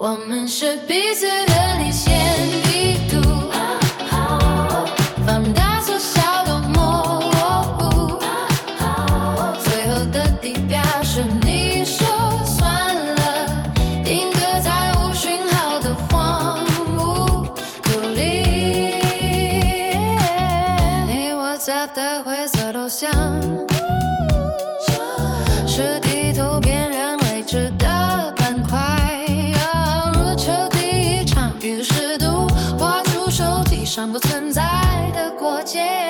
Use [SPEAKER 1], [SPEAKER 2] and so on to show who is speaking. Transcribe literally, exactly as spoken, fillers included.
[SPEAKER 1] 我们是彼此的离线地图，放大缩小都模糊，最后的地标是你说算了，定格在无讯号的荒芜土里。你 WhatsApp 的灰色头像是地图边缘未知的板块，如球第一场与湿度画出手机上不存在的国界。